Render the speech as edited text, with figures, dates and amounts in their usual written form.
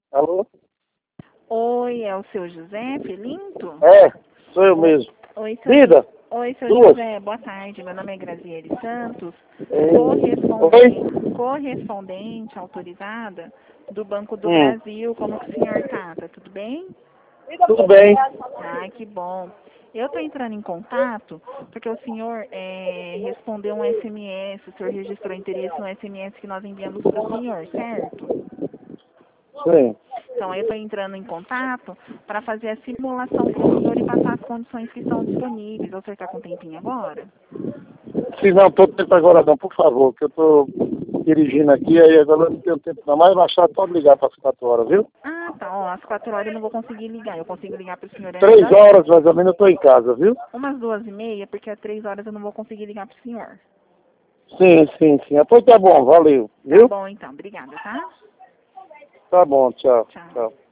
Alô? Oi, é o seu José Felinto? É, sou eu mesmo. Oi, seu, Vida? Oi, seu Duas? José, boa tarde. Meu nome é Graziele Santos, Oi? correspondente autorizada do Banco do Hum, Brasil. Como que o senhor tá? Tudo bem? tudo bem. Ai, que bom. Eu estou entrando em contato porque o senhor respondeu um SMS, o senhor registrou interesse no SMS que nós enviamos para o senhor, certo? Sim. Então, eu estou entrando em contato para fazer a simulação para o senhor e passar as condições que estão disponíveis. O senhor está com um tempinho agora? Se não, estou tempo agora não, por favor, que eu estou dirigindo aqui, aí agora eu não tenho tempo não. Mas mais tarde pode ligar para as 4 horas, viu? Ah, tá. Ó, às 4 horas eu não vou conseguir ligar. Eu consigo ligar para o senhor antes 3 das horas mais ou menos eu estou em casa, viu? umas 2h30, porque às 3 horas eu não vou conseguir ligar para o senhor. Sim, sim, sim. Depois tá bom, valeu, Tá viu? bom, então. Obrigada, tá? Tá bom, tchau, Tchau. tchau.